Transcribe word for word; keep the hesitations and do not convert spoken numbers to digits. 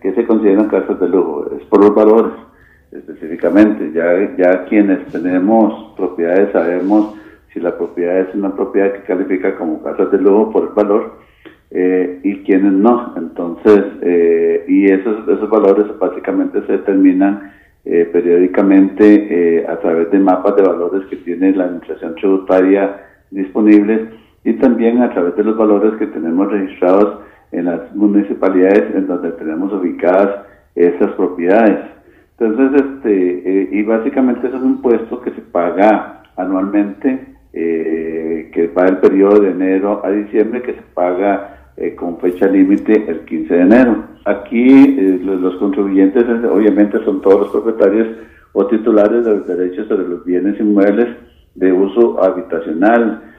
¿qué se consideran casas de lujo? Es por los valores, específicamente. Ya, ya quienes tenemos propiedades sabemos si la propiedad es una propiedad que califica como casas de lujo por el valor, eh, y quienes no. Entonces, eh, y esos, esos valores básicamente se determinan eh, periódicamente eh, a través de mapas de valores que tiene la administración tributaria disponibles, y también a través de los valores que tenemos registrados en las municipalidades en donde tenemos ubicadas esas propiedades. Entonces, este, eh, y básicamente eso es un impuesto que se paga anualmente, eh, que va del periodo de enero a diciembre, que se paga eh, con fecha límite el quince de enero. Aquí eh, los, los contribuyentes obviamente son todos los propietarios o titulares de los derechos sobre los bienes inmuebles de uso habitacional,